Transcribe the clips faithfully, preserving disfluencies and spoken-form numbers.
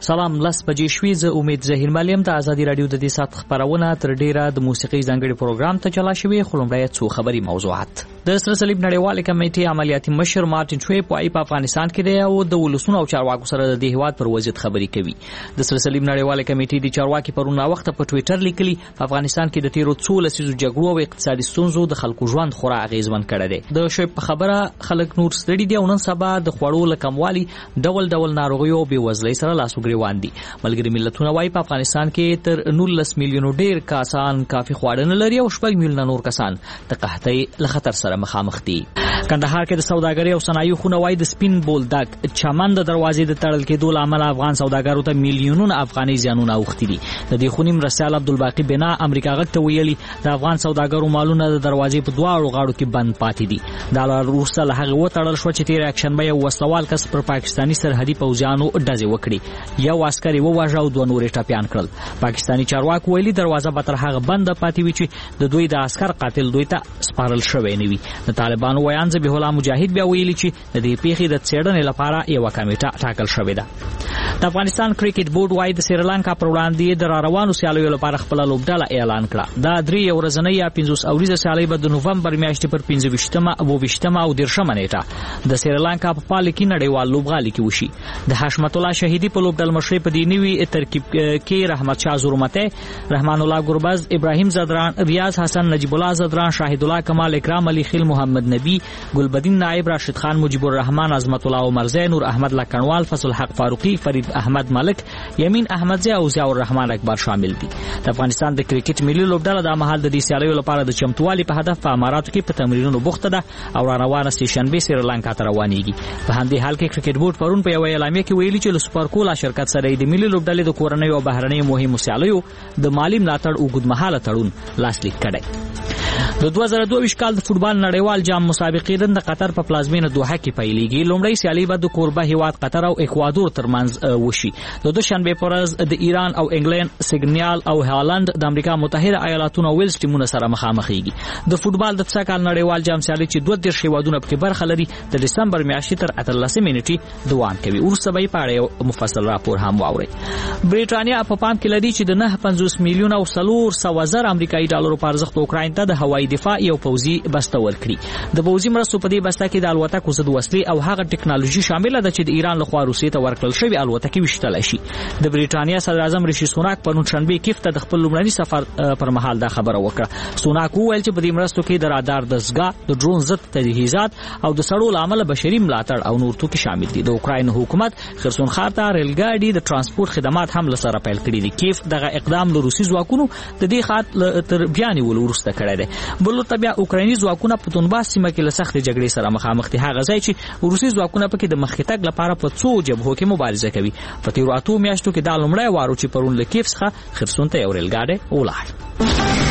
سلام لس بجې شوې. زه امید زهیر ملیم د ازادي رادیو د دې سات خبرونه تر ډیره د موسیقي ځانګړي پروګرام ته چلا شوې. خلمړی څو خبري موضوعات. د سره صلیب نړیوال کمیټې عملیاتي مشر مارټین شویب وايي په افغانستان کې دی او د ولسونو او چارواکو سره د هیواد پر وضعیت خبري کوي. د سره صلیب نړیوال کمیټې د چارواکي پرونه وخت په ټوئیټر لیکلي په افغانستان کې د تیرو څو لسیزو جګړو او اقتصادي ستونزو د خلکو ژوند خورا اغیزمن کړی دی. د شویب په خبره خلک نور ستړي دي او نن سبا د خوړو لکموالي ډول ډول ناروغیو او بېوزلۍ سره لاس وګریوان دي. ملګري ملتونه وايي په افغانستان کې تر نولس میلیونو ډیر کسان کافي خواړه نه لري او شپږ میلیونه نور کسان د قحطۍ له خطر سره مخامخ دي. کندهار کې د سوداګرۍ او صنایعو خونه وايي د سپین بولدک چمن د دروازې د تړل کېدو له امله افغان سوداګرو ته میلیونونه افغاني زیانونه اوښتي دي. د دې خونې مرستیال عبدالباقي بنا امریکا غږ ته ویلي د افغان سوداګرو مالونه د دروازې په دواړو غاړو کې بند پاتې دي. دا وروسته له هغې وتړل شوه چې تېره یکشنبه یو وسلوال کس پر پاکستاني سرحدي پوځیانو ډزې وکړي. یو عسکر یې وواژه او دوه نور یې ټپیان کړل. پاکستاني چارواکو ویلي دروازه به تر هغه بنده پاتې وي چې د دوی د عسکر قاتل دوی ته سپارل شوی نه وي. د طالبانو ویان ذبیح الله مجاهد بیا ویلي چې د دې پیښې د څېړنې لپاره یوه کمیټه ټاکل شوې ده. د افغانستان کرکټ بورډ وايي د سریلانکا پر وړاندې د راروانو سیالیو لپاره خپله لوبډله اعلان کړه. دا درې ورځنۍ یا پنځوس اوریزه سیالۍ به د نوفمبر میاشتې پر پنځه ویشتمه اوه ویشتمه او دېرشمه نیټه د سریلانکا په پال کې نړیوال لوبغالي کې وشي. د حشمت الله شهیدي په لوبډله مشرۍ په دې نوي ترکیب کې رحمت شاه زورمتی، رحمان الله ګربز، ابراهیم زدران، ریاض حسن، نجیب الله زدران، شاهد الله کمال، اکرام علي خیل، محمد نبی، ګلبدین نائب، راشد خان، مجيب الرحمن، عظمت الله عمرزی، نور احمد لکنوال، فضل حق فاروقی، فرید احمد ملک، یمین احمدزی او ضیاء الرحمن اکبر شامل دي. د افغانستان د کرکټ ملي لوبډله د مهال د دې سیالیو لپاره د چمتووالي په هدف په اماراتو کې په تمرینونو بوخته ده او را روانه سټیشنبه سریلانکا ته روانېږي. په همدې حال کې کرکټ بورډ پرون په یوه اعلامیه کې ویلي چې له سوپرکولا شرکت سره د ملي لوبډلې د کورنۍ او بهرنۍ مهمو سیالیو د مالی ملاتړ اوږدمهاله تړون لاسلیک کړی. د دوه زره دوه ویشت کال د فوټبال نړیوال جام مسابقې نن د قطر په پلازمینه دوحه کې پیلېږي. لومړی سیالي به د کوربه هیواد قطر او اکوادور ترمنځ وشي. د دوشنبې په ورځ د ایران او انګلند، سیګنیال او هالند د امریکا متحده ایالاتونو او ویلز ټیمونه سره مخامخېږي. د فوټبال د څه کال نړیوال جام سیالي چې دوه دېرش هیوادونه پکې برخه لري د ډسمبر میاشتې تر اتلسمې نیټې دوام کوي. وروسته به یې په اړه یو مفصل راپور هم واورئ. برېټانیا په پام کې لري چې د نه پنځوس میلیونه او څلور سوه زره امریکایي ډالرو په ارزښت اوکراین ته د هوایي دفاع یو پوځي بسته ورکړي. د پوځي مرستو په دې بسته کې د الوتکو ضد وسلې او هغه ټکنالوژي شامله ده چې د ایران لخوا روسیې ته ورکړل شوې الوتکې ویشتلی شي. د برېټانیا صدر اعظم ریشي سوناک پرون شنبې کیف ته د خپل لومړني سفر پر مهال دا خبره وکړه. سوناک وویل چې په دې مرستو کې د رادار دستګاه، د ډرون ضد تجهیزات او د سړو له امله بشري ملاتړ او نور توکي شامل دي. د اوکراین حکومت خرسون ښار ته ریلګاډي د ترانسپورت خدمات هم له سره پیل کړي دي. کیف دغه اقدام له روسي ځواکونو د دې خط تر بیا نیولو وروسته کړی دی. بل ورته بیا اوکرایني ځواکونه په دونباس سیمه کې له سختې جګړې سره مخامخ دي. هغه ځای چې روسي ځواکونه پکې د مخکې تګ لپاره په څو جبهو کې مبارزه کوي. په تېرو اتو میاشتو کې دا لومړی وار و چې پرون له کیف څخه خرسون ته یو ریلګاډی ولاړ.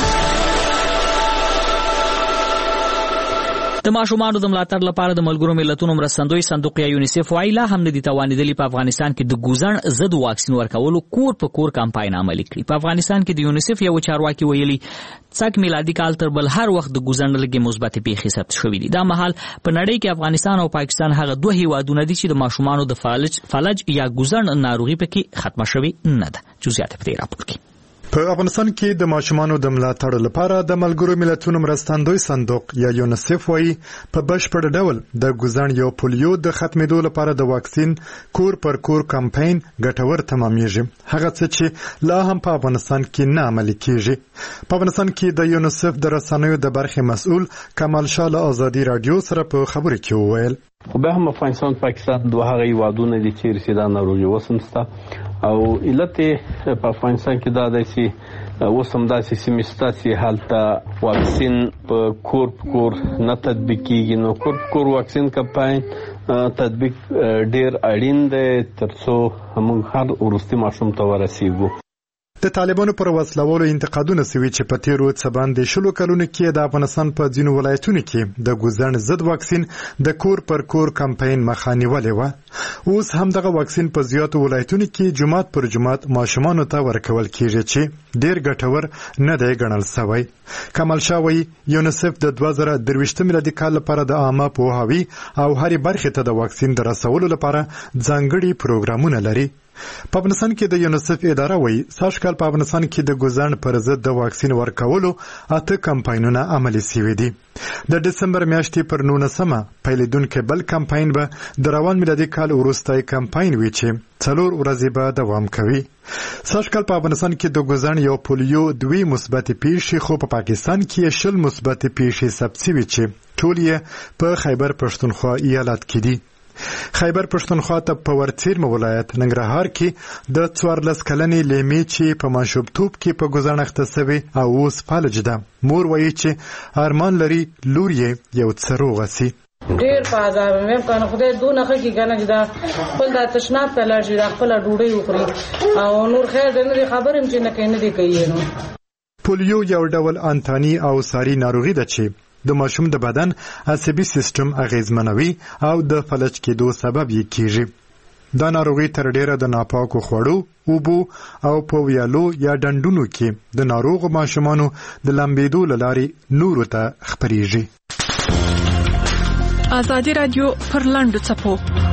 د ماشومانو د ملاتړ لپاره د ملګرو ملتونو مرستندوی صندوق یا یونیسف وايي لا هم نه دي توانېدلي په افغانستان کې د ګوزڼ ضد واکسین ورکولو کور په کور کمپاین عملي کړي. په افغانستان کې د یونیسف یو چارواکي ویلي څک میلادي کال تر بل هر وخت د ګوزڼ لږې مثبتې پیښې ثبت شوي دي. دا مهال په نړۍ کې افغانستان او پاکستان هغه دوه هیوادونه دي چې د ماشومانو د فلج فلج یا ګوزڼ ناروغي پکې ختمه شوې نه ده. جزئیات په دې راپور کې. په افغانستان کې د ماشومانو د ملاتړ لپاره د ملګرو ملتونو مرستندوی صندوق یا یونیسف وايي په بشپړ ډول د ګوزڼ یو پولیو د ختمېدو لپاره د واکسین کور پر کور کمپاین ګټور تمامېږي. هغه څه چې لا هم په افغانستان کې نه عملي کېږي. په افغانستان کې د یونیسف د رسنیو د برخې مسؤل کمال شاه له ازادي رادیو سره په خبرو کې وویل خو به هم افغانستان پاکستان دوه هغه هیوادونه دي چې رسیدا ناروغي وسمسته او علت په افغانستان کې دا دی چې وسم داسې سیمسته چې حالت واکسین په کور کور نه تطبیق کیږي. نو کور کور واکسین کمپاین تطبیق ډیر اړین دی ترڅو موږ هر ورستي ماشوم ته ورسیږو. د طالبانو پر وسلوالو انتقادونه سوي چې په تیرو څه باندې شلو کلونو کې د افغانستان په ځینو ولایتونو کې د ګوزڼ ضد واکسین د کور پر کور کمپاین مخه نیولې وه. اوس هم دغه واکسین په زیاتو ولایتونو کې جماعت پر جماعت ماشومانو ته ورکول کېږي چې ډیر ګټور نه دی ګڼل سوی. کمال شاه وایي یونیسف د دوه زره درویشتم میلادي کال لپاره د عامه پوهاوي او هرې برخې ته د واکسین د رسولو لپاره ځانګړي پروګرامونه لري. په افغانستان کې د یونیسف اداره وایي سږ کال په افغانستان کې د ګوزڼ پر ضد د واکسین ورکولو اته کمپاینونه عملي شوي دي. د دسمبر میاشتې پر نولسمه پیلېدونکی بل کمپاین به د روان میلادي کال وروستی کمپاین وي چې څلور ورځې به دوام کوي. سږ کال په افغانستان کې د ګوزڼ یو پولیو دوی مثبتې پیښې خو په پاکستان کې شل مثبتې پیښې ثبت شوي چې ټول یې په خیبر پښتونخوا ایالت کې دي. خیبر پښتونخوا ته په ورڅیرمه ولایت ننګرهار کې د څوارلس کلنې لیمې چې په ماشومتوب کې په ګوزڼ اخته سوې او اوس فلج ده. مور وایي چې ارمان لري لور یې یو څه روغه سي. ډیر په عذاب مې کنه خدای دونه خکې کنه چې دا خپل د تشناب ته لاړ شي دا خپل ډوډۍ وخوري او نور خیر نه دی خبرم چې نه کوي نه دی کوي. نو پولیو یو ډول انتاني او ساري ناروغي ده چې د ماشوم د بدن عصبي سیستم اغیزمنوي او د فلج کېدو سبب یې کیږي. دا ناروغي تر ډیره د ناپاکو خوړو، اوبو او په ویالو یا ډنډونو کې د ناروغو ماشومانو د لمبېدو له لارې نورو ته خپریږي. آزادی رادیو پر لاندو څپو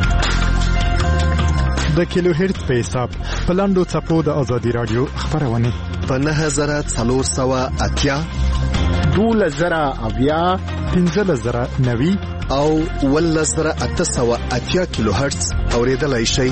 د کیلو هرتز په حساب په لاندو څپو د آزادی رادیو خبرونه په نه زره څلور سوه اتیا دوله زره اویا پنځه زره نوي او اوله زره اته سوه اتیا کیلو هرتز اوریدلای شئ.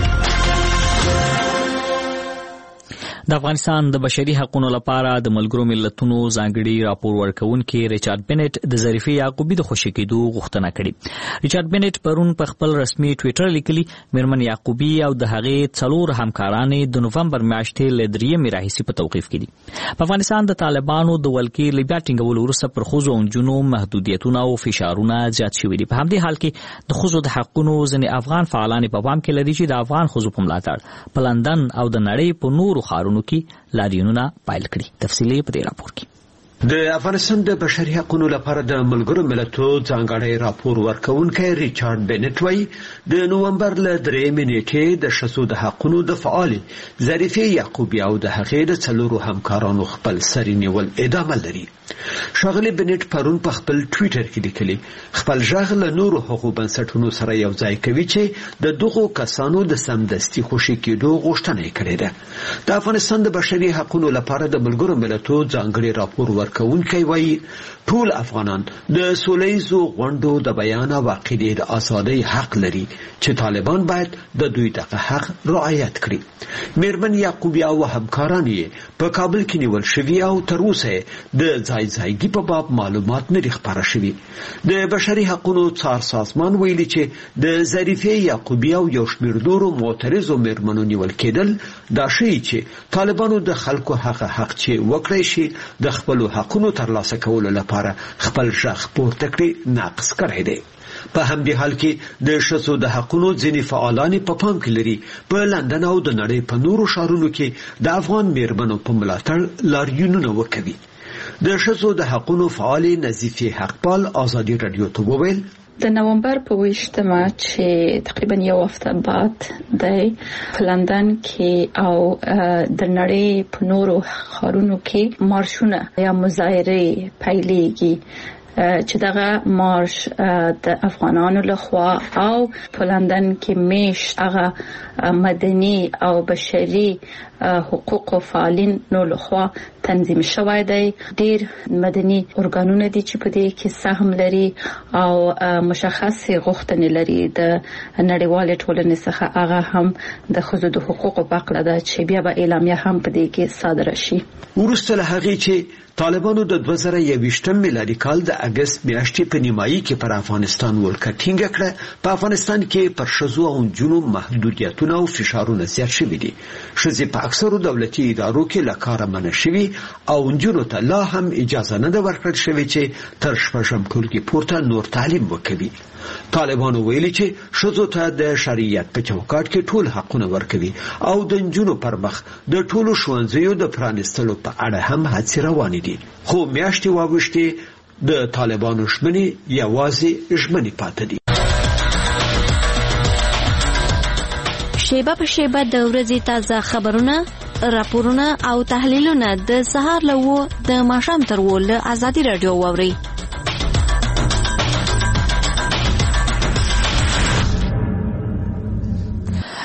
د افغانستان د بشري حقوقو لپاره د ملګرو ملتونو ځانګړي راپور ورکوونکي ریچارډ بنټ د ظریفې یعقوبي د خوشي کېدو غوښتنه کړې. ریچارډ بنټ پرون په خپل رسمي ټویټر لیکلي میرمن یعقوبي او د هغې څلور همکارانې د نوفمبر میاشتې له درېیمې راهیسې په توقیف کې دي. په افغانستان د طالبانو د ولکې له بیا ټینګولو وروسته پر ښځو او نجونو محدودیتونه او فشارونه زیات شوي دي. په همدې حال کې د ښځو د حقونو ځینې افغان فعالان په پام کې لري چې د افغان ښځو په ملاتړ په لندن او د نړۍ په نورو ښارونو کې لاریونونه پایل کړي. تفصیلي په دې راپور کې. د افغانستان د بشري حقوقو لپاره د ملګرو ملتونو ځانګړی راپور ورکوونکی ریچارډ بنټ وايي د نومبر له درېیمې نیټې د ښځو د حقوقو د فعالې ظریفې یعقوبي او د هغې د څلورو همکارانو خپل سري نیول ادامه لري. ښاغلي بنټ پرون په خپل ټویټر کې لیکلي خپل غږ له نورو حقوقو بنسټونو سره یو ځای کوي چې د دغو کسانو د سمدستي خوشي کېدو غوښتنه یې کړې ده. د افغانستان د بشري حقوقو لپاره د ملګرو ملتونو ځانګړی راپور ورکوونکی وایي ټول افغانان د سولهییزو غونډو د بیان او عقیدې د ازادۍ حق لري چې طالبان باید د دوی دغه حق رعایت کړي. میرمن یعقوبي او همکاران یې په کابل کې نیول شوي او تر اوسه د ځای ځایګي په باب معلومات نه دي خپاره شوي. د بشري حقوقو څار سازمان ویلي چې د ظریفې یعقوبي او یو شمېر نورو معترضو میرمنو نیول کېدل دا ښیي چې طالبانو د خلکو هغه حق چې وکړی شي د خپلو حقونو ترلاسه کولو لپاره خپل غږ پورته کړي ناقص کړی دی. په همدې حال کې د ښځو د حقونو ځینې فعالان په پام کې لري په لندن او د نړۍ په نورو ښارونو کې د افغان میرمنو په ملاتړ لاریونونه وکوي. د ښځو د حقونو فعالې نظیفې حقپال آزادي رادیو ته وویل د نومبر په ویشتمه چې تقریبا یو هفته بعد د لندن کې او د نړۍ په نورو ښارونو کې مارشونه یا مظاهرې پیلېږي چې دغه مارش د افغانانو لخوا او په لندن کې میشت هغه مدني او بشري حقوق فعالین نو لخوا تنظیم شوی دی. ډیر مدني ارګانونه دي چې په دې کې سهم لري او مشخصه غوښتنې لري د نړیوال ټولنې څخه. هغه هم د ښځو د حقوقو په اړه ده چې بیا به اعلامیه هم په دې کې صادره شي. وروسته له هغې چې طالبانو د دوه زره یوویشتم میلادي کال د اګست میاشتې په نیمایي کې پر افغانستان ولکه ټینګه کړه په افغانستان کې پر ښځو او نجونو محدودیتونه او فشارونه زیات شوي دي. ښځې په اکثرو دولتي ادارو کې له کاره منع شوي او نجونو ته لا هم اجازه نه ده ورکړل شوې چې تر شپږم ټولګي پورته نور تعلیم وکوي. طالبانو ویلي چې ښځو ته د شریعت په چوکاټ کې ټول حقونه ورکوي او د نجونو پر مخ د ټولو ښوونځیو د پرانیستلو په اړه هم هڅې روانې دي. خو میاشتې واوښتې د طالبانو ژمنې یوازې ژمنې پاتې دي. شیبه په شیبه د ورځې تازه خبرونه، راپورونه او تحلیلونه د سهار له وو د ماښام تر وو له آزادي رادیو واورئ.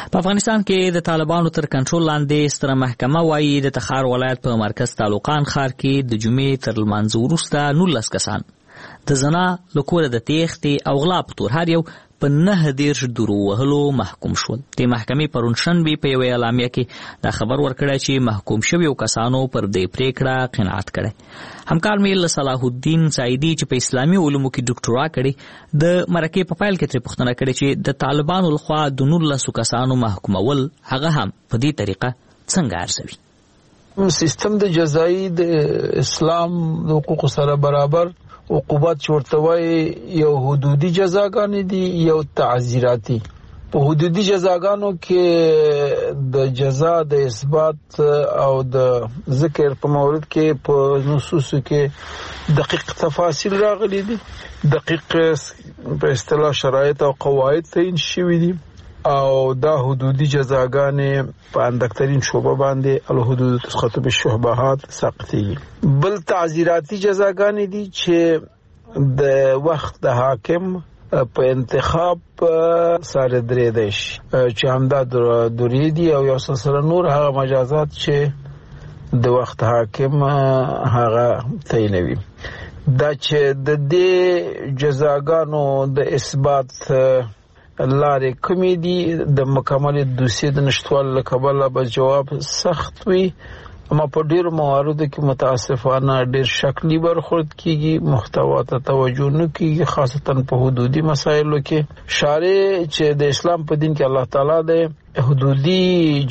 په افغانستان کې د طالبانو تر کنټرول لاندې ستره محکمه وايي د تخار ولایت په مرکز تعلقان ښار کې د جمعې تر لمانځه وروسته نولس کسان د زنا له کوره د تېښتې او غلا په تور هر یو په نهه دېرش دورو وهلو محکوم شول. د محکمې پرون شنبې په یوې اعلامیه کې دا خبر ورکړی چې محکوم شویو کسانو پر دې پرېکړه قناعت کړی. همکار مې له صلاح الدین سعیدي چې په اسلامي علومو کې ډاکټرا کړې د مرکې په پیل کې ترې پوښتنه کړې چې د طالبانو لخوا د نولسو کسانو محکومول هغه هم په دې طریقه څنګه ارزوي. سیستم د جزایي د اسلام د حقوقو سره برابر عقوبات ورته یو حدودي جزاګانې دي یو تعزیراتی. په حدودي جزاګانو کې د جزا د اثبات او د ذکر په مورد کې په نصوصو کې دقیق تفاصیل راغلي دي، دقیق په اصطلاح شرایط او قواعد تعیین شوي دي او دا حدودي جزاګانې په اندکترین شعبه باندې الحدود تسقط بالشبهات ساقطي. بل تعزیراتی جزاګانې دي چې د وخت د حاکم په انتخاب سره درې دي چې همدا درې دي او یو سلسله نور هغه مجازات چې د وخت حاکم هغه تعینوي. دا چې د دې جزاګانو د اثبات لارې کومې دي د مکمل دوسیې د نشټوالي له کبله به جواب سخت وي، اما په ډېرو مواردو کې متاسفانه ډېر شکلي برخورد کېږي، محتوا ته توجه نه کېږي، خاصتا په حدودي مسایلو کې. شارع چې د اسلام په دین کې الله تعالی د حدودي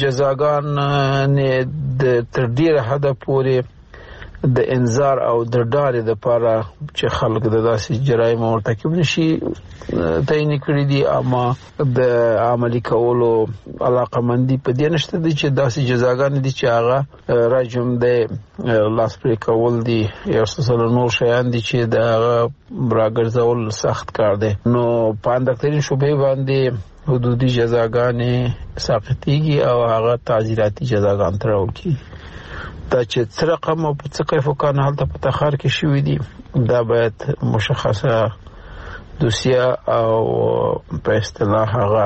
جزاګان د تر ډېره حده پورې د انذار او د ډارې دپاره چې خلک د داسې جرایم مرتکب نشي تعین کړي دي، اما د عملي کولو علاقمندي په دې نشته دي چې داسې جزاګانې دي چې هغه رجم دی، لاس پرې کول دي، یو سلسله نور شیان دي چې د هغه راګرځول سخت کار دی. نو په اندکترین شبهې باندې حدودي جزاګانې ساقطېږي او هغه تعزیراتي جزاګان ته راوړل کېږي. دا چې څه رقم او څه کیف وکړنه هلته په تخار کې شوي دي، دا باید مشخصه دوسیه او په اصطلاح هغه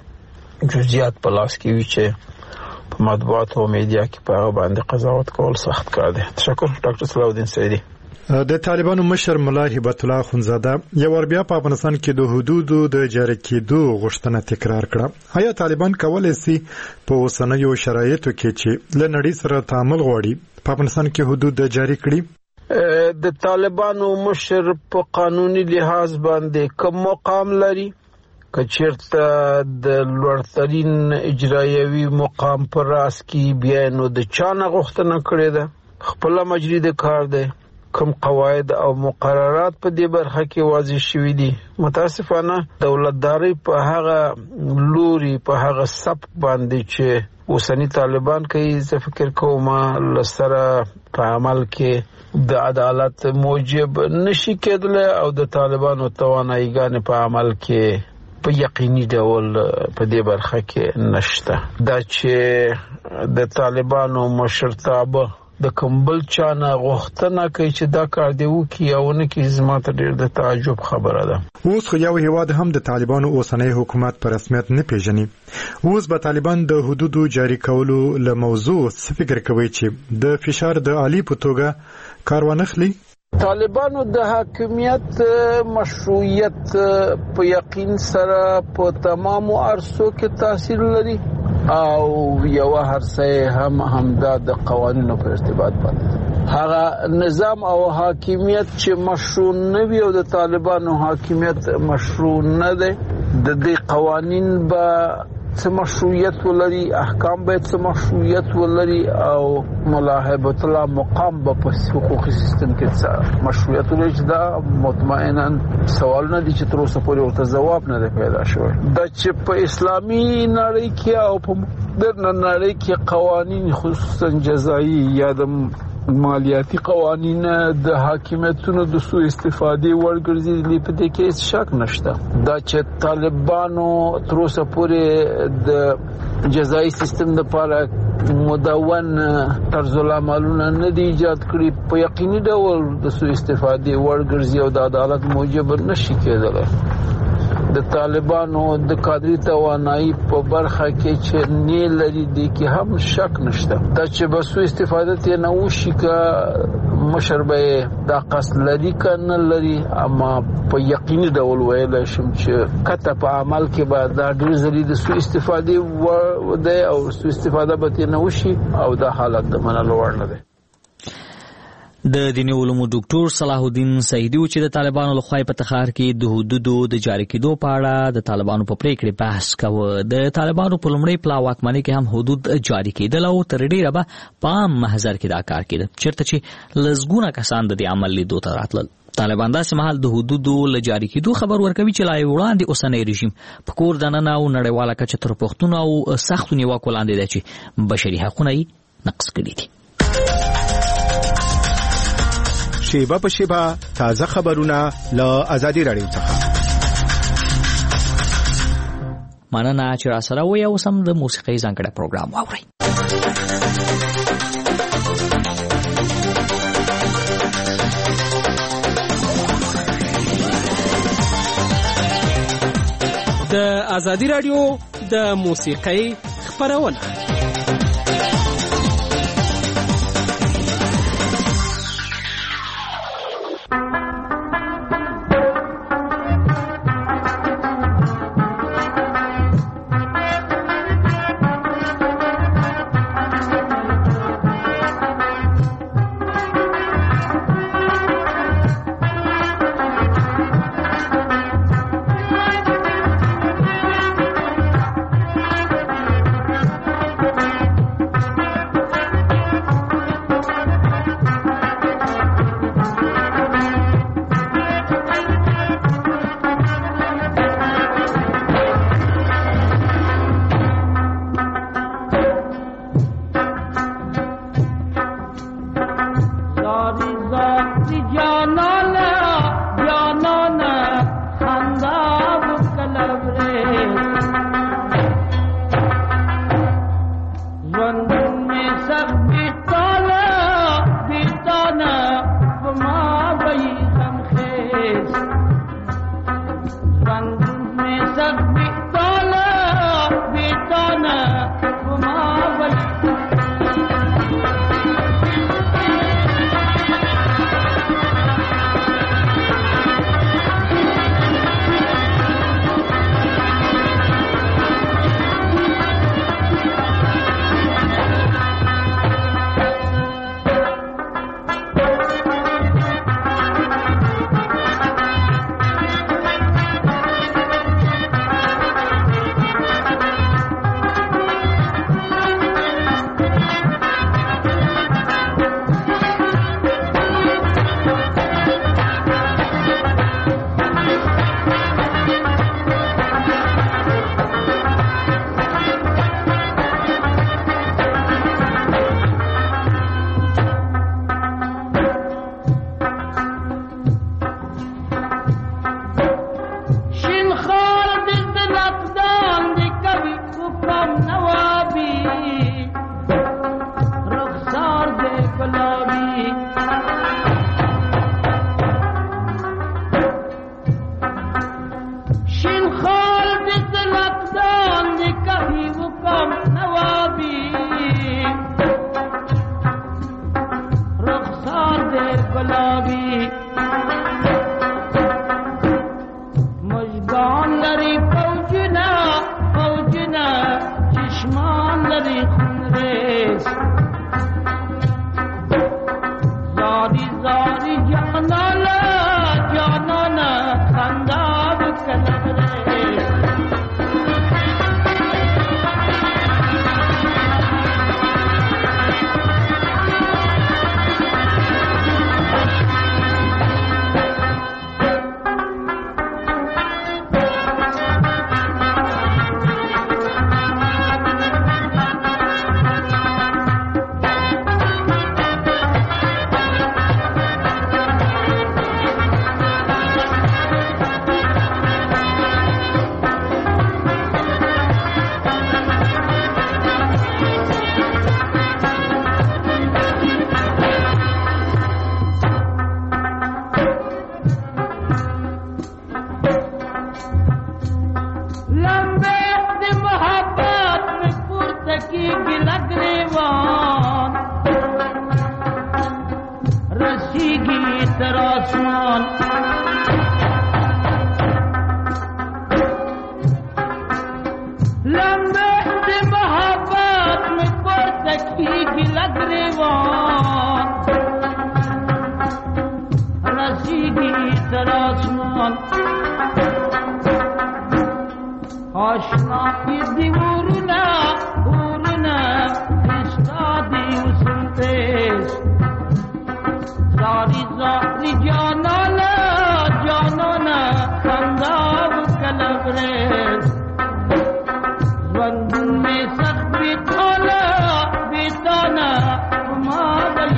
جزئیات په لاس کې وي چې په مطبوعات او میډیا کې په هغه باندې قضاوت کول سخت کار دی. تشکر ډاکټر صلاح الدین سعیدي. د طالبانو مشر ملا هبت الله خونزاده یو ور بیا په افغانستان کې د حدودو د جاری کېدو غوښتنه تکرار کړه. آیا طالبان کولای شي په اوسنیو شرایطو کې چې له نړۍ سره تعامل غواړي په افغانستان کې حدود جاری کړي؟ د طالبانو مشر په قانوني لحاظ باندې کوم مقام لري؟ که چیرته د لوړترین اجرایوي مقام پر راس کې بیا نو د چا نه غوښتنه کړې ده؟ خپله مجري د کار دی. کوم قواعد او مقررات په دې برخه کې واضح شوي دي. متاسفانه دولتداري په هغه لوري په هغه سب باندې چې اوسنی طالبان کوي، زه فکر کوم لسره په عمل کې د عدالت موجب نشي کېدلی او د طالبانو تواناییګانې په عمل کې په یقیني ډول په دې برخه کې نشته. دا چې د طالبانو مشرتابه د کمبل چانه غوښتنه کوي چې دا کار دی وکړي او نه کوي، زما ته ډېر د تعجب خبره ده. اوس خو یو هیواد هم د طالبانو اوسنی حکومت په رسمیت نه پیژني. اوس به طالبان د حدودو جاری کولو له موضوع څه فکر کوي چې د فشار د عالی په توګه کار وانخلي؟ طالبانو د حاکمیت مشروعیت په یقین سره په تمامو عرصو کې تاثیر لري او یو هرڅه هم همدا د قوانینو په ارتباط باندې هغه نظام او حاکمیت چې مشروع نه وي او د طالبانو حاکمیت مشروع نه ده، د دې قوانین به څه مشروعیت ولري، احکام باید څه مشروعیت ولري او ملاحظه الله مقام به په حقوقي سیستم کې څه مشروعیت ولري. چې دا مطمئنا سوالونه دي چې تر اوسه پورې ورته ځواب نه دی پیدا شوی. دا چې په اسلامي نړۍ کې او په مدرن نړۍ کې قوانین خصوصا جزایي یا د مالیاتي قوانین د حاکمیتونو د سوء استفادې ورګرځېدلي، په دې کې هیڅ شک نشته. دا چې طالبانو تر اوسه پورې د جزایي سیستم لپاره مدون طرز العملونه نه دي ایجاد کړي، په یقیني ډول د سوء استفادې ورګرځي او د عدالت موجب نشي کېدلی. د طالبانو د کادري توانایي په برخه کې چې نه لري دي کې هم شک نشته دا چې بسو استفاده ته نه وشي کا مشربه دا قصد لري کنه لري اما په یقیني ډول ویل شم چې کته په عمل کې به دا ډېر زری د سو استفاده و ده او سو استفاده به نه وشي او دا حالت د منلو وړ نه ده. د دیني علومو ډاکټر صلاح الدین سعیدی چې د طالبانو لخوا په تخار کې د حدودو د جاری کېدو په اړه د طالبانو په پریکړه بحث کاوه. د طالبانو په لومړی پلا واکمنۍ کې هم حدود جاری کېدل او تر ډیره به په محضر کې دا کار کېده چیرته چې لزګونه کسان د دې عمل لیدو ته راتلل. طالبان داسې مهال د حدودو ل جاری کېدو خبر ورکوي چې لا وړاندې اوسنی رژیم په کور دننه او نړیواله کچه تر پښتون او سختو نیوکو لاندې دی چې بشري حقونه یې نقض کړي دي. شیبه په شیبه تازه خبرونه له آزادي رادیو څخه. مننه چې را سره وې او سم د موسیقي ځانګړی پروګرام واورئ. د آزادي رادیو د موسیقي خبرونه در آسمان آشنایی دیورونه ورونه استادی وسم پیش زاری زاری جانانا جانانا خنداب کلبریز زندون میں سخت بیتانا بیتانا ما بلی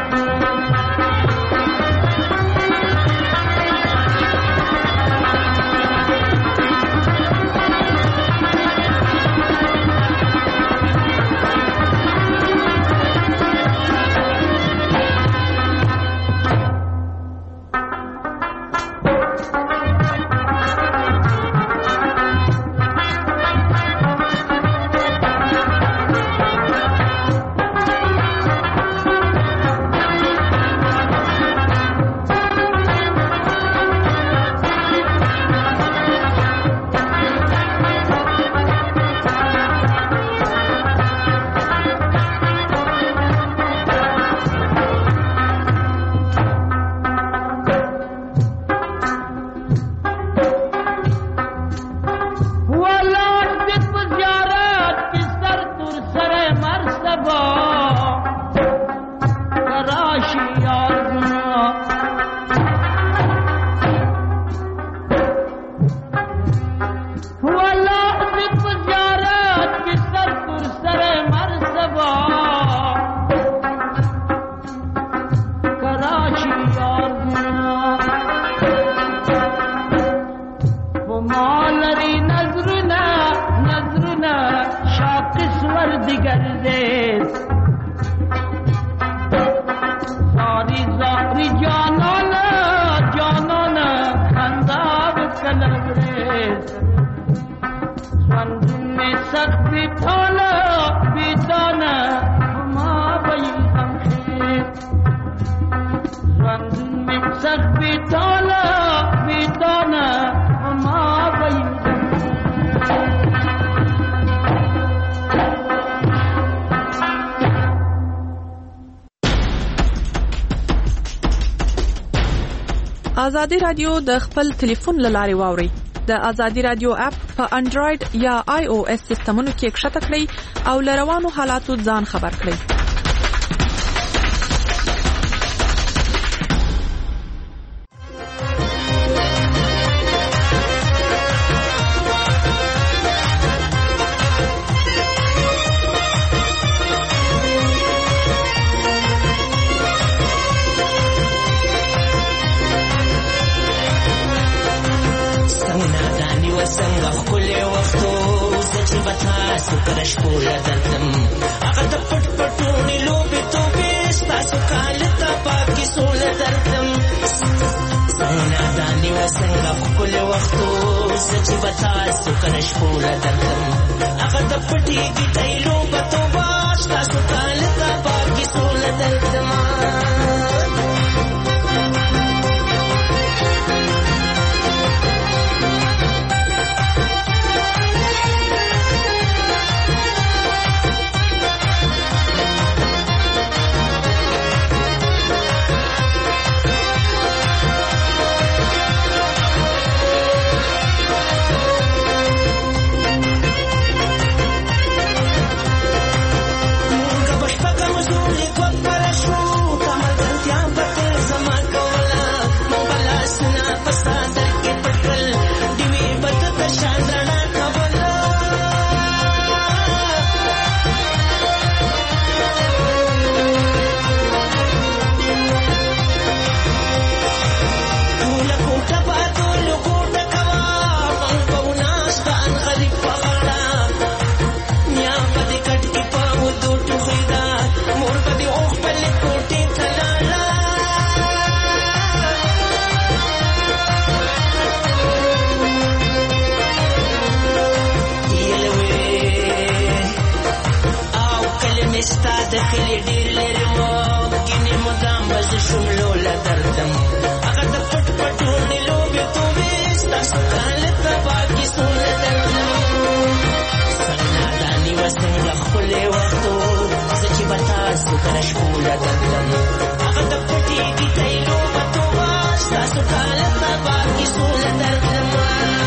ازادي رادیو د خپل ټلیفون لارې واوري. د ازادي رادیو اپ په انډراید یا آی او اس سیستمونو کې کښته کړئ او لروانو حالاتو ځان خبر کړئ. Aku tak pergi di Thailand, batu bas, tak suka letak باقي سوله درکړمه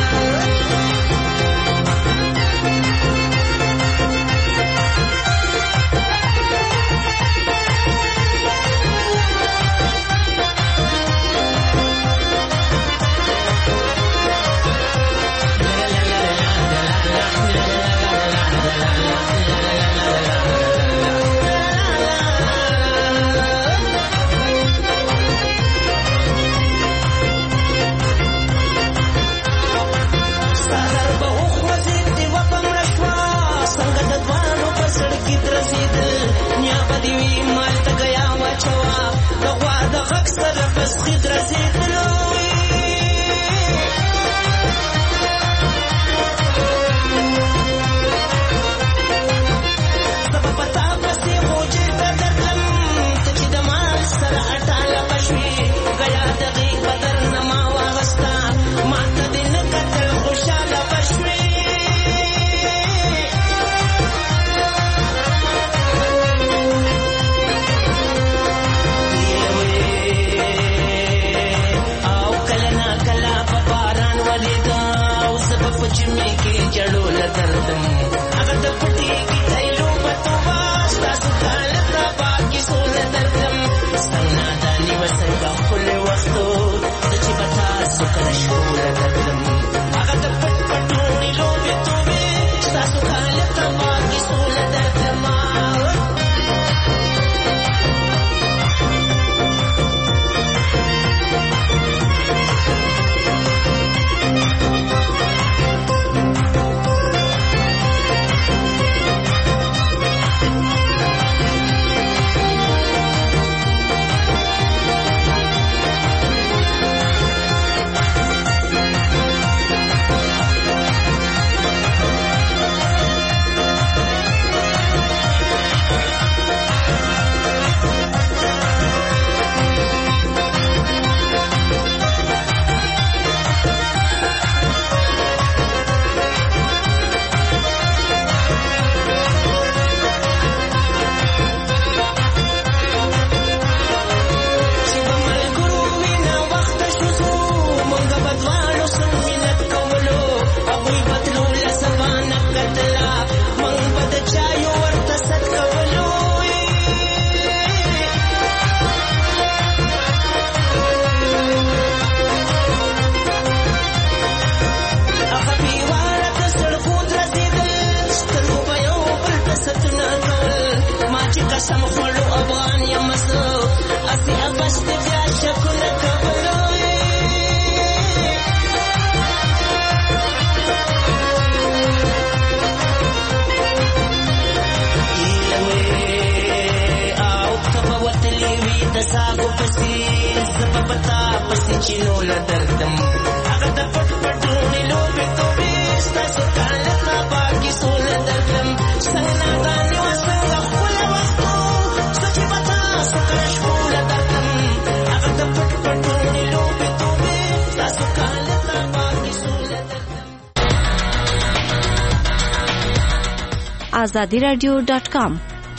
azadi radio dot com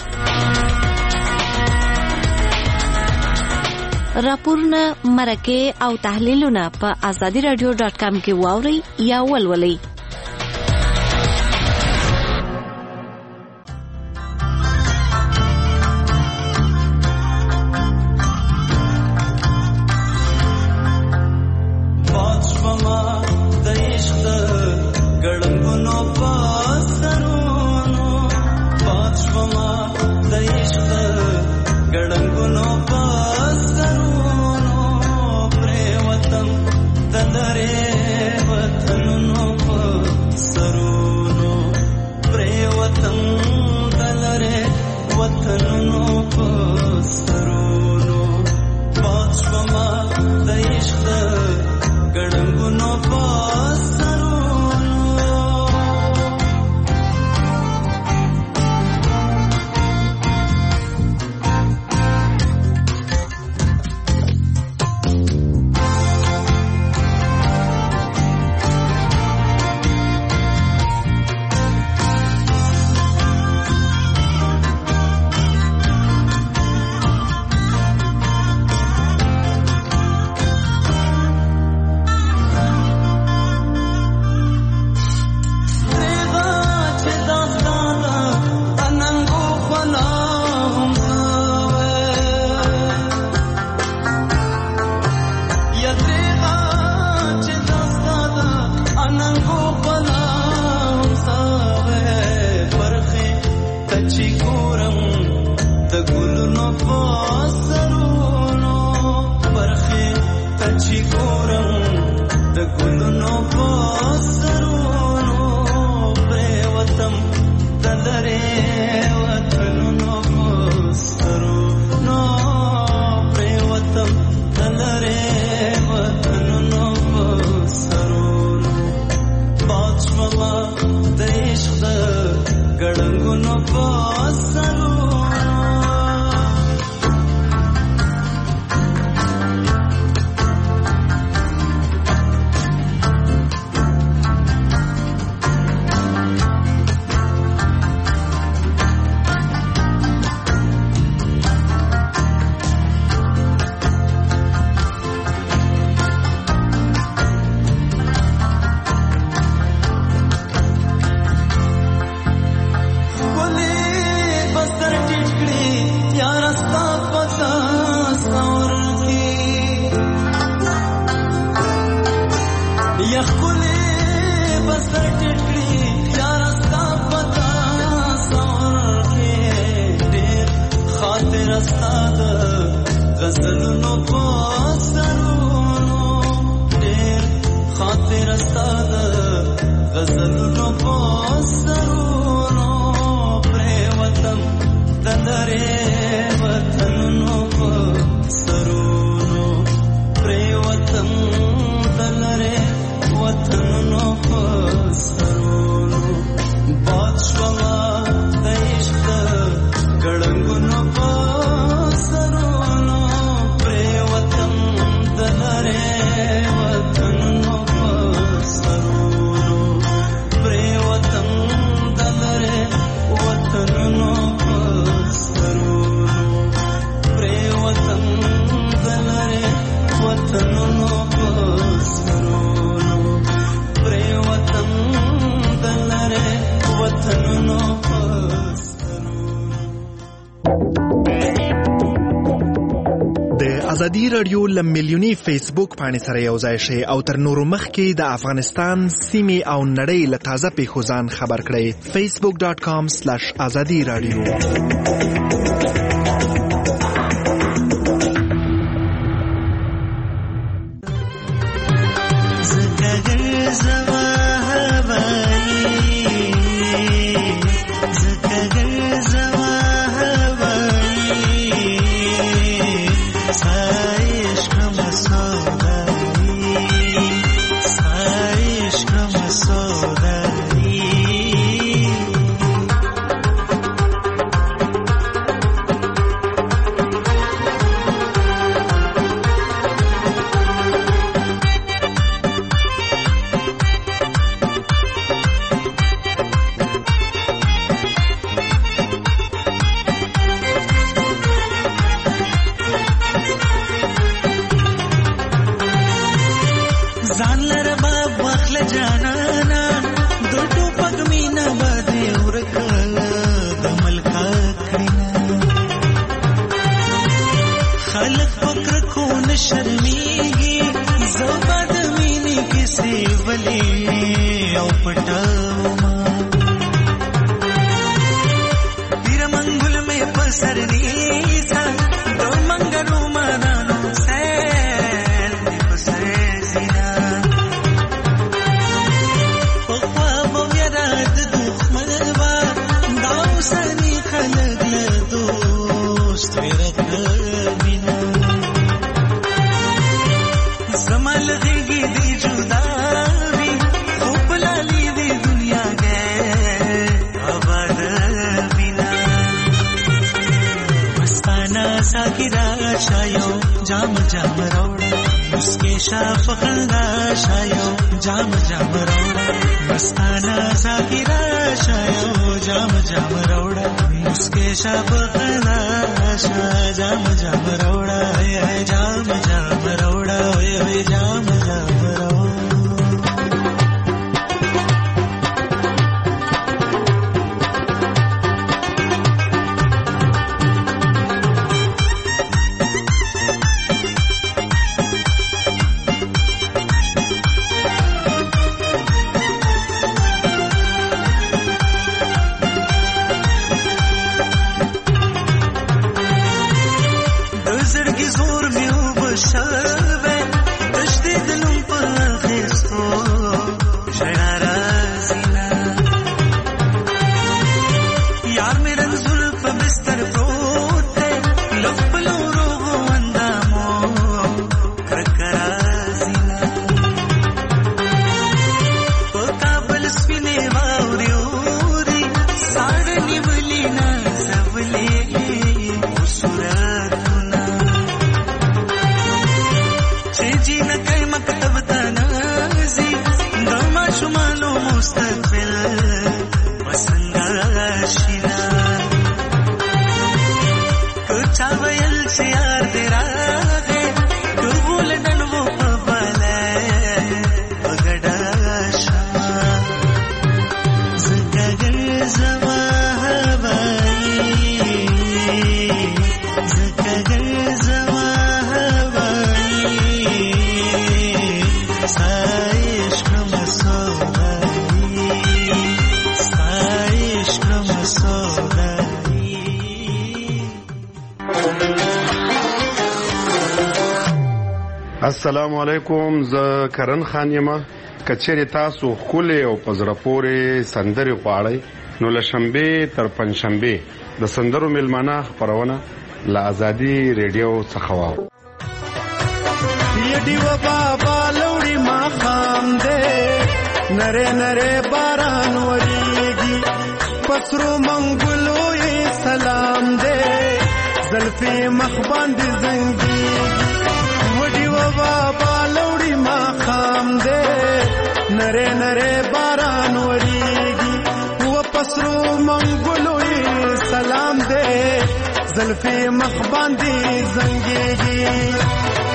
راپورونه مرکه او تحلیلونه په azadi radio dot com کې واوري یا ولولئ. یخ کلی بسر ټټړي یار استا پتا سور کې ډېر خاطر استا د غزلونو په سرونو ډېر خاطر استا د غزلونو په سرونو پرې وطن دلره وطنونو په سرونو پرې وطن دلره وطنونو په سرونو باد شوما د عشق ګړنګونو په سرونو پرې وطن دلره وطنونو په سرونو پرې وطن دلره وطنونو په سرونو پرې وطن دلره وطنونو په سرونو پرې وطن دلره وطنونو په د ازادي رادیو لمیلیونی فیسبوک باندې سره یو ځای شي او تر نورو مخکې د افغانستان سیمې او نړۍ له تازه پیښو ځان خبر کړئ facebook dot com slash azadi radio زړګي زور مې وبشوي د السلام علیکم. زه کرن خان یم. کچېرې تاسو خولې او پزره پورې سندرې غواړئ نو له شنبې تر پنځشنبې د سندرو میلمانه خپرونه له ازادي ریډیو څخه واورئ. یډیو بابا لوړی ما خام دې نره نره باران وریږي پسرو منګلو یې سلام دې زلفي مخ باندې زنګي وډیو بابا لوړی ما خام دې نره نره باران وریږي و پسرو منګلو یې سلام دې زلفي مخ باندې زنګي.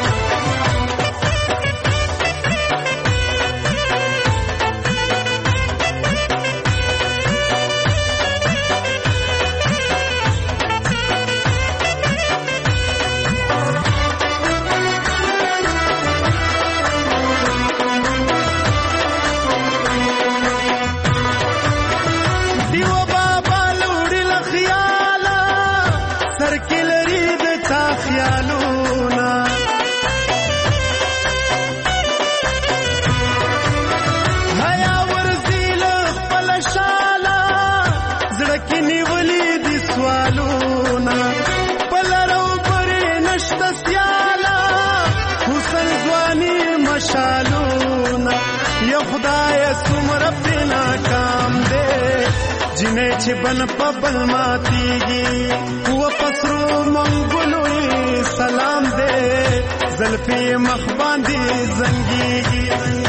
چې بن پبل ماتيږي و پسرو منګلوي سلام دې زلفي مخ باندې زنګيږي.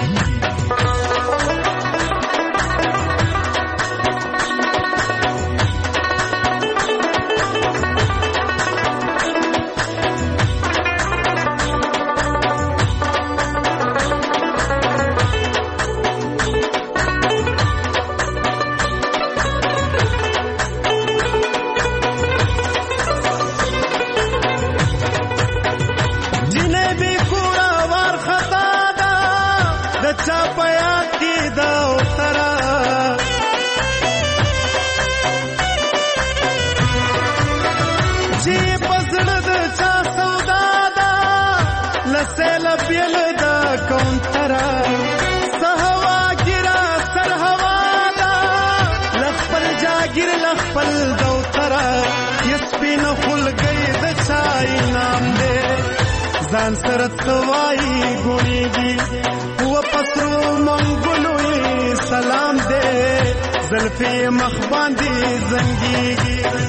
ځان سره توای ګونیږي و پسرو منګلوي سلام دې زلفي مخ باندې زنګيږي.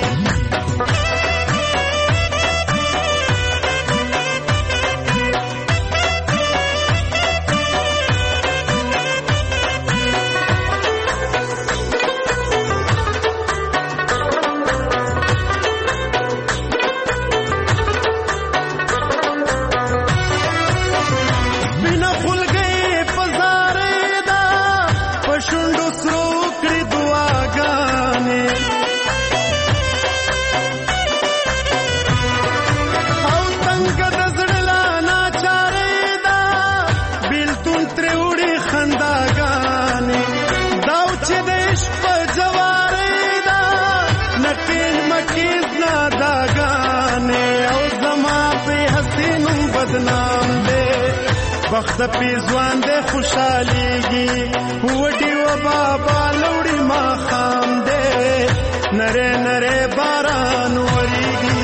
وخت په ځوان دې خوشاليږي وډي و بابا لوړی ما خام دې نره نره باران وریږي.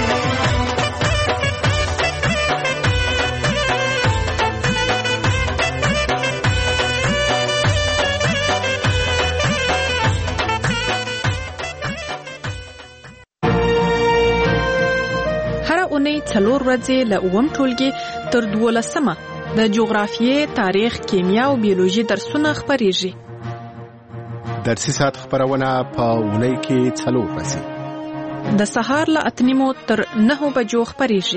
هر اونۍ څلور ورځې له اووم ټولګي تر دولسمه د جغرافیې، تاریخ، کیمیا او بیولوژي درسونه خپریږي. درسي ساعت خبرونه په اونۍ کې څلور ورځې د سهار له اته نیمو تر نهو بجو خپریږي.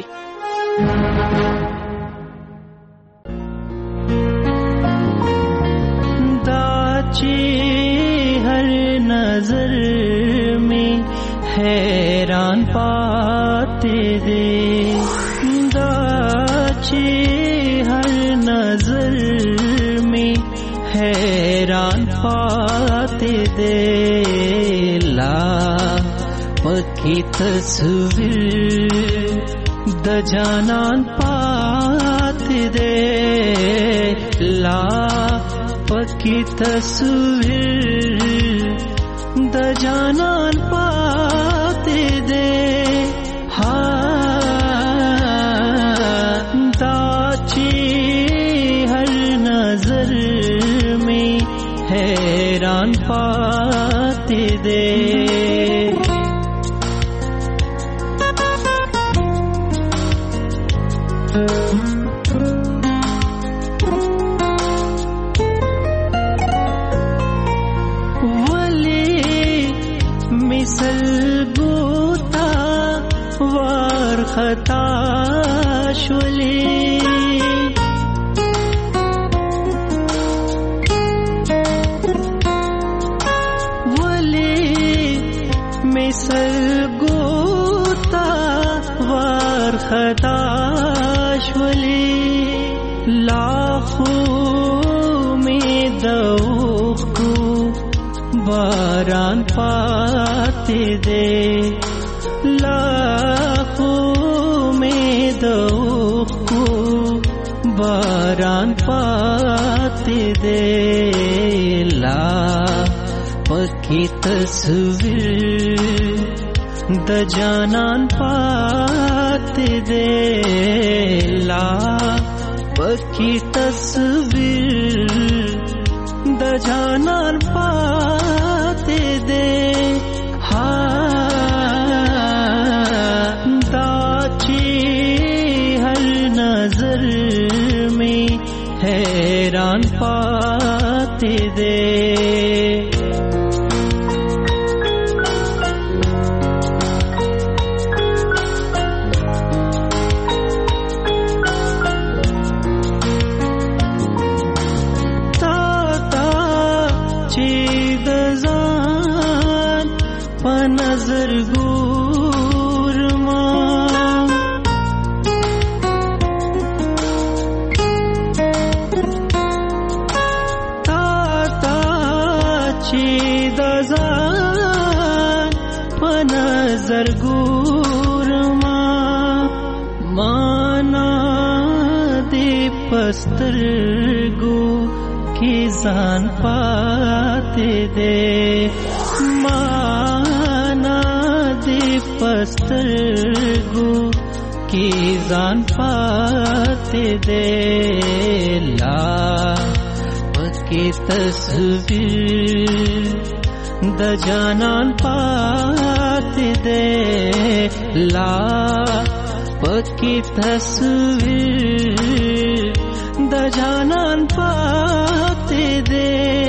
دا چې هر نظر میں حیران پاتے دے دا چې نظر میں حیران پاتے دے لا پکی تصویر د جانان پاتے دے لا پکی تصویر د جانان پاتے دے ہاں داچی ہر نظر میں حیران پاتے دے خطا شولی ولی مثل گوتا وار خطا شولی لاخوں میں دوخ کو باران پاتے دے باران پاتے دے لا پکی تصویر د جانان پاتے دے لا پکی تصویر د جانان پاتے دے حیران پاتے دے تا تا چی دزان پا نظر گور مان زرگور ما مانا دے پسترگو کی زان پاتے دے مانا دے پسترگو کی زان پاتے دے لا پکی تصویر د جانان پاتے دے لا پکی تصویر د جانان پاتے دے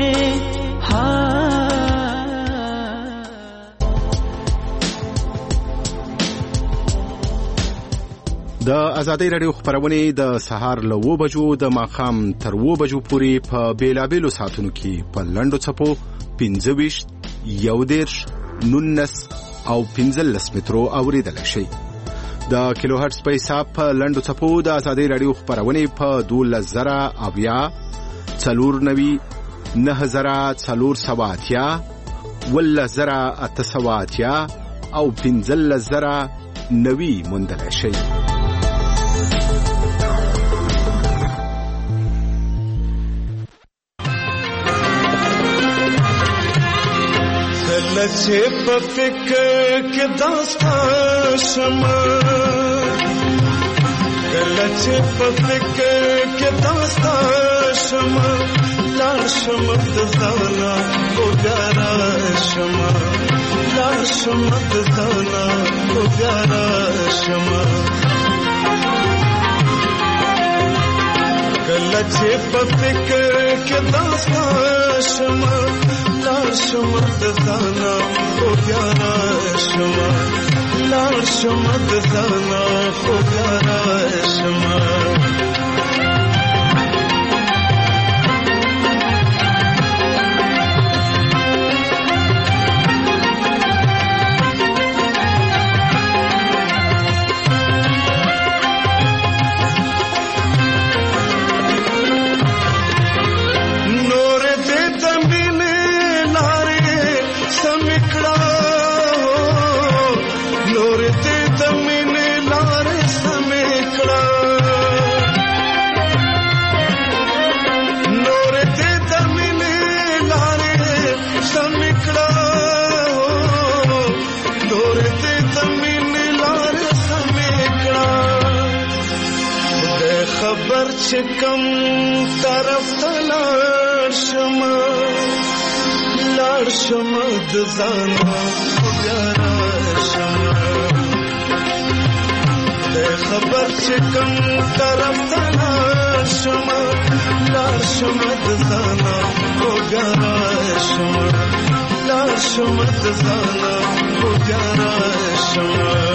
د ازادۍ رادیو خبرونه د سهار له و بجو د ماخام تر و بجو پورې په بیلابیلو ساعتونو کې په لنډو چپو پنځه ویشت یو دیرش نونس او پنځلس مترو اوریدل شي د کیلو هرتز په حساب په لنډو چپو د ازادۍ رادیو خبرونه په دولس زره اویا څلور نوي نه زره څلور سوه اتیا ولس زره اته سوه اتیا او پنځلس زره نوي موندل شي لچه په فکر کې داستا شمه لچه په فکر کې داستا شمه لار شمه د ځانا وګارا شمه لار شمه د ځانا وګارا شمه لچه په فکر کې داستا شمه لار شمه د ځانا وګارا شمه لار شمه د ځانا وګارا شمه چې کوم طرف ته لاړ شم لاړ شم د ځان بیا راشم خبر چې کوم طرف ته لاړ شم لاړ شم د ځان بیا راشم لاړ شم د ځان بیا راشم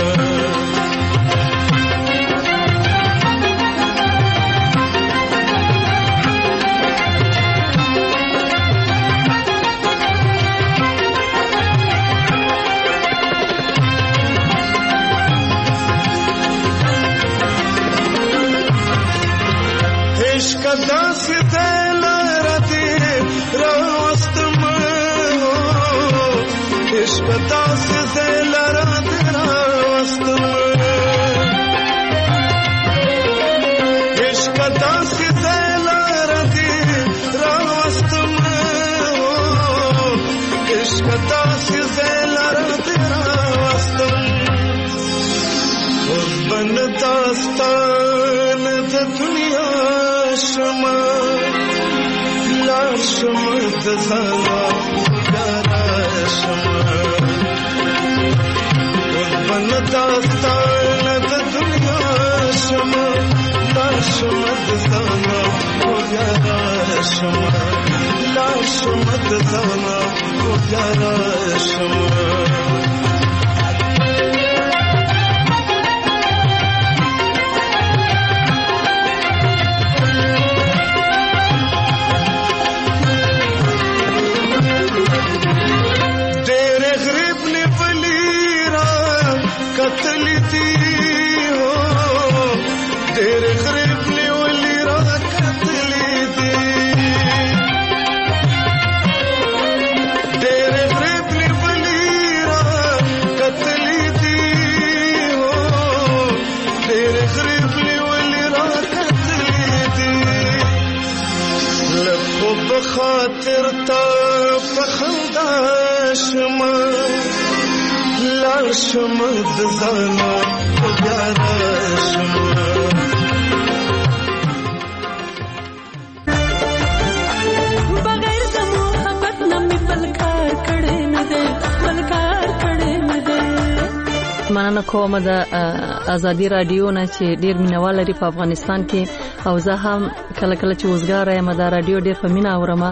کدا سته لرته راستم عشق کدا سته لرته راستم عشق کدا سته لرته راستم عشق کدا سته لرته راستم اور بن داستان د دنیا شما لاړ شم د زانا ګرا شما وربن داستان د دنیا شما لاړ شم د زانا ګرا شما لاړ شم د زانا ګرا شما خاطر تا پخندا شما لاړ شم د ځانا بیا راشم بغیر د محبت نه مې بل کار کړی نه دی بل کار کړی نه دی. مننه کوم د ازادي رادیو نه چې ډیر مینوال لري په افغانستان کې او زه هم کله کله چې وزګار یم د رادیو ډیر په مینا اورم.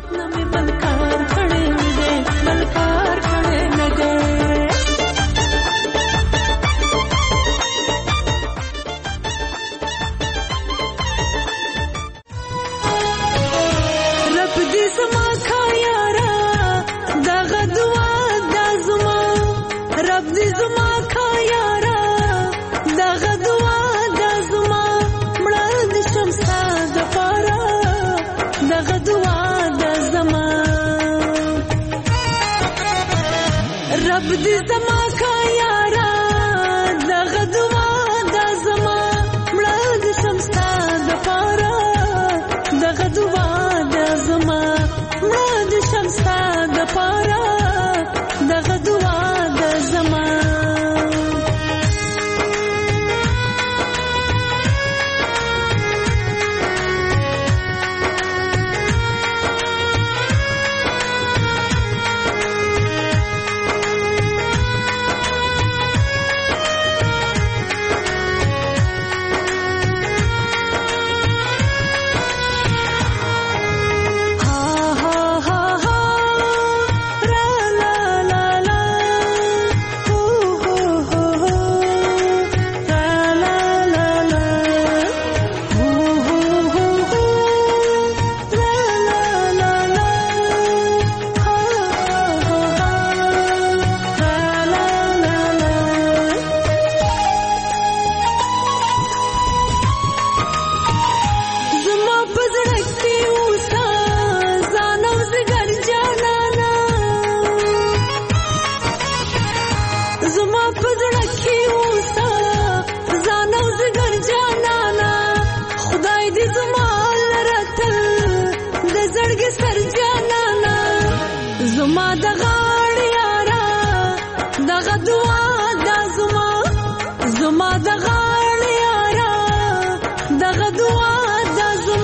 رب دې زما کا یارا دغه دعا د زما مړه د شمستا د پاره دغه دعا د زما مړه د شمستا د پاره دغه دعا د زما زما د غاړې یارا دغه دعا د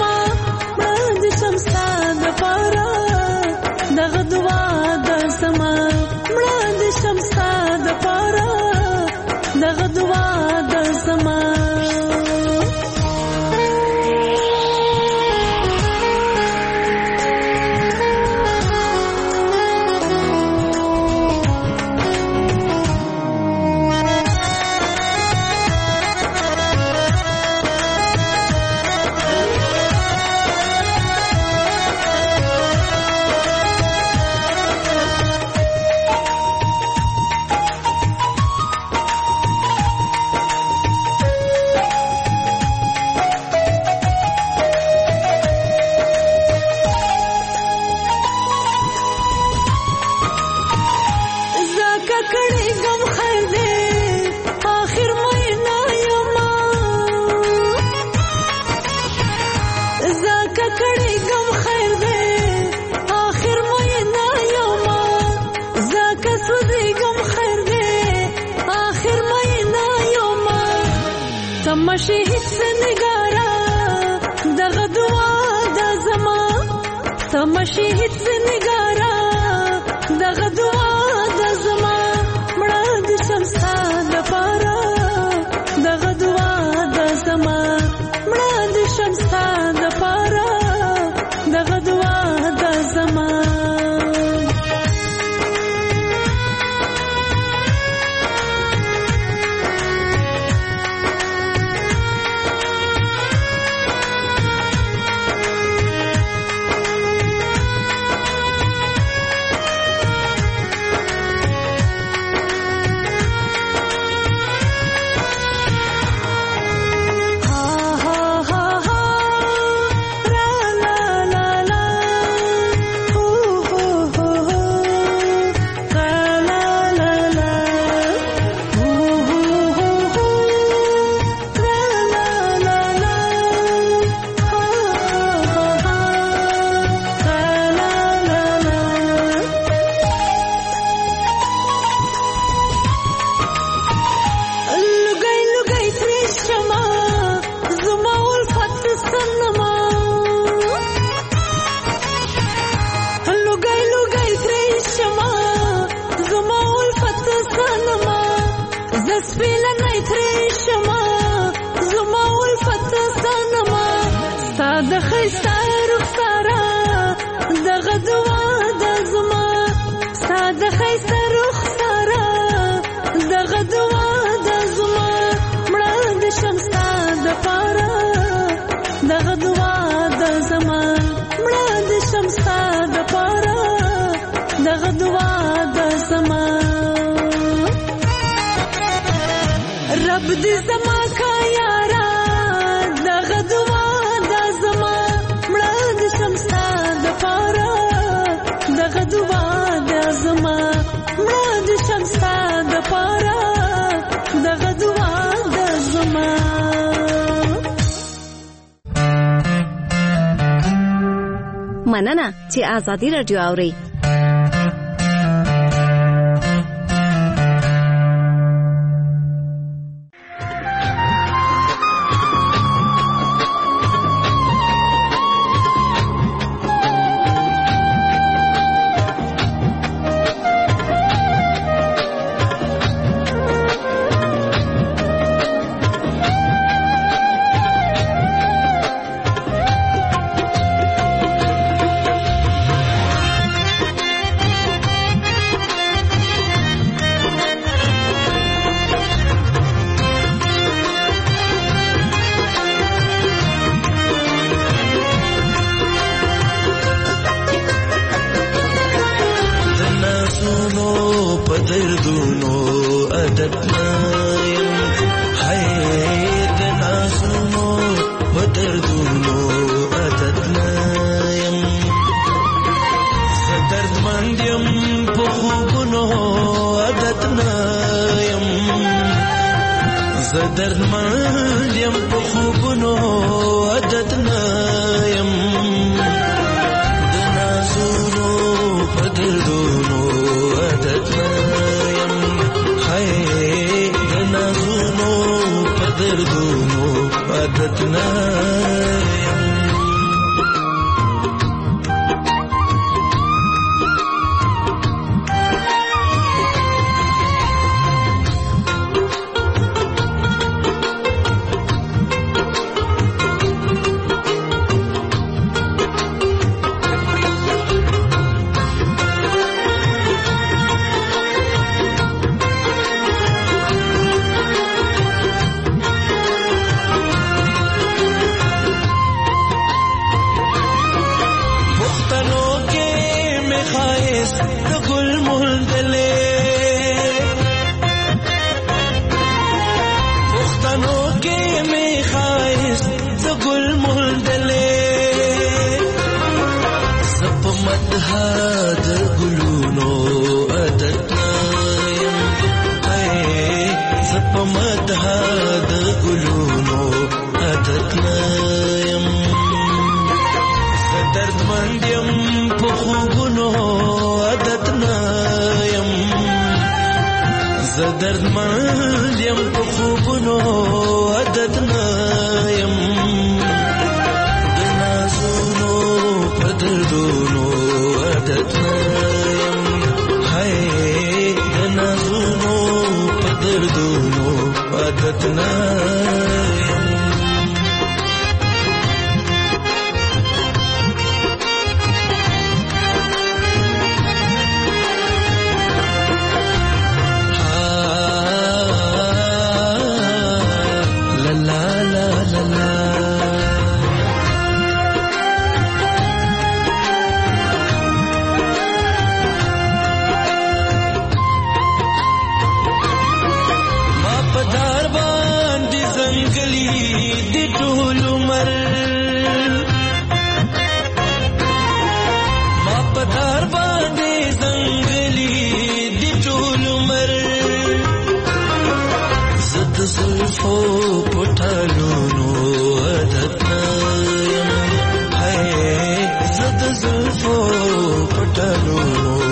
تماشې هیڅ نګارا دغه دعا د زما تماشې هیڅ نګارا دغه دعا د زما مړه د شمستا د پاره دغه دعا د زما مړه د شمستا د پاره دغه دعا د زما رب دې زما کا یارا دغه دعا د زما مړه د شمستا د پاره دغه دعا د زما مړه د شمستا د پاره دغه دعا د زما مننه چې آزادي رادیو اوري. زه دردمند یم په خوبونو عادت نه یم د نازونو په دردونو عادت نه یم هی د نازونو په دردونو عادت نه یم زلفو پټالونو عادت نه یم هی زه د زلفو پټالونو